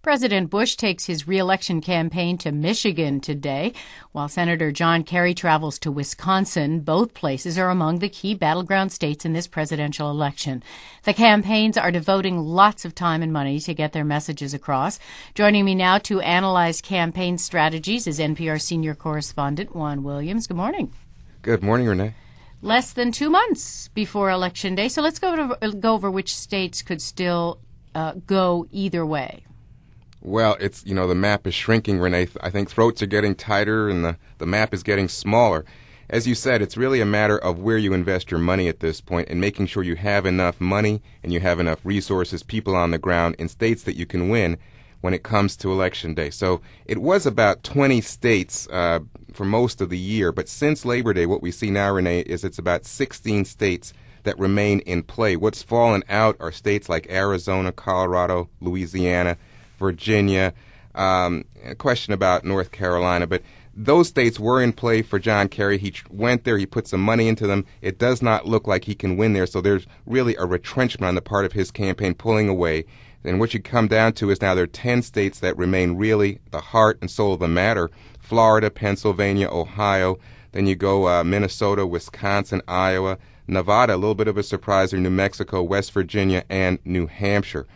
President Bush takes his re-election campaign to Michigan today, while Senator John Kerry travels to Wisconsin. Both places are among the key battleground states in this presidential election. The campaigns are devoting lots of time and money to get their messages across. Joining me now to analyze campaign strategies is NPR senior correspondent Juan Williams. Good morning. Good morning, Renee. Less than 2 months before Election Day, so let's go over which states could still go either way. Well, the map is shrinking, Renee. I think throats are getting tighter and the map is getting smaller. As you said, it's really a matter of where you invest your money at this point and making sure you have enough money and you have enough resources, people on the ground in states that you can win when it comes to Election Day. So it was about 20 states for most of the year, but since Labor Day, what we see now, Renee, is it's about 16 states that remain in play. What's fallen out are states like Arizona, Colorado, Louisiana, Virginia, a question about North Carolina, but those states were in play for John Kerry. He went there, he put some money into them. It does not look like he can win there, so there's really a retrenchment on the part of his campaign pulling away. And what you come down to is now there are 10 states that remain really the heart and soul of the matter: Florida, Pennsylvania, Ohio. Then you go Minnesota, Wisconsin, Iowa, Nevada, a little bit of a surpriser, New Mexico, West Virginia, and New Hampshire.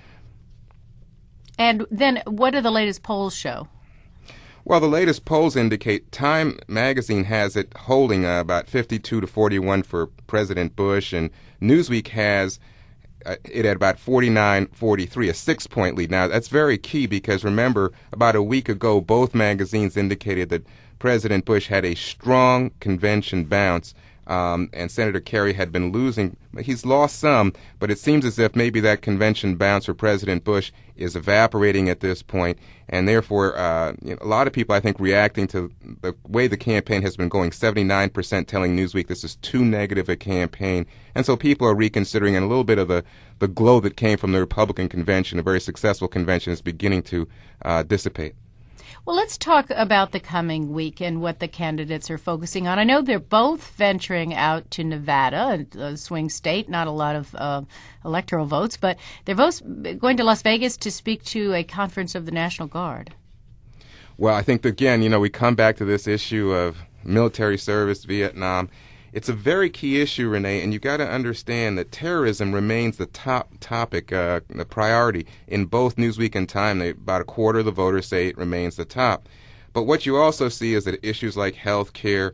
And then what do the latest polls show? Well, the latest polls indicate Time magazine has it holding about 52 to 41 for President Bush, and Newsweek has it at about 49-43, a 6-point lead. Now, that's very key because, remember, about a week ago, both magazines indicated that President Bush had a strong convention bounce, and Senator Kerry had been losing. He's lost some, but it seems as if maybe that convention bounce for President Bush is evaporating at this point, and therefore a lot of people, I think, reacting to the way the campaign has been going, 79% telling Newsweek this is too negative a campaign, and so people are reconsidering, and a little bit of the glow that came from the Republican convention, a very successful convention, is beginning to dissipate. Well, let's talk about the coming week and what the candidates are focusing on. I know they're both venturing out to Nevada, a swing state, not a lot of electoral votes, but they're both going to Las Vegas to speak to a conference of the National Guard. Well, I think, again, we come back to this issue of military service, Vietnam. It's a very key issue, Renee, and you've got to understand that terrorism remains the top topic, the priority in both Newsweek and Time. About a quarter of the voters say it remains the top. But what you also see is that issues like health care,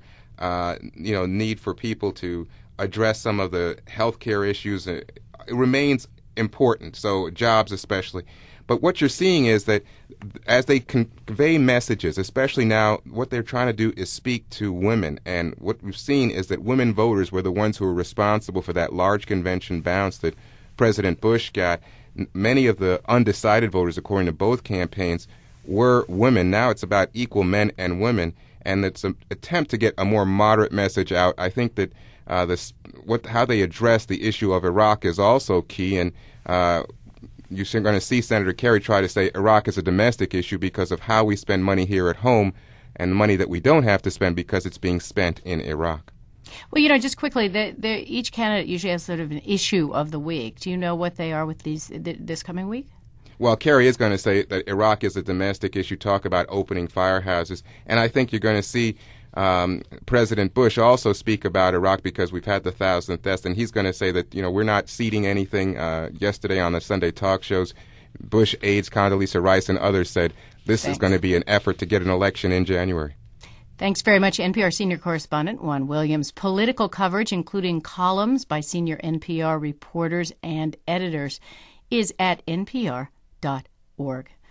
need for people to address some of the health care issues, it remains important, so jobs especially. But what you're seeing is that as they convey messages, especially now, what they're trying to do is speak to women. And what we've seen is that women voters were the ones who were responsible for that large convention bounce that President Bush got. Many of the undecided voters, according to both campaigns, were women. Now it's about equal men and women, and it's an attempt to get a more moderate message out. I think that how they address the issue of Iraq is also key, and you're going to see Senator Kerry try to say Iraq is a domestic issue because of how we spend money here at home and money that we don't have to spend because it's being spent in Iraq. Well, just quickly, each candidate usually has sort of an issue of the week. Do you know what they are with this coming week? Well, Kerry is going to say that Iraq is a domestic issue, talk about opening firehouses, and I think you're going to see President Bush also speak about Iraq because we've had the 1,000th deaths, and he's going to say that, we're not ceding anything. Yesterday on the Sunday talk shows, Bush aides Condoleezza Rice and others said this is going to be an effort to get an election in January. Thanks very much, NPR senior correspondent Juan Williams. Political coverage, including columns by senior NPR reporters and editors, is at npr.org.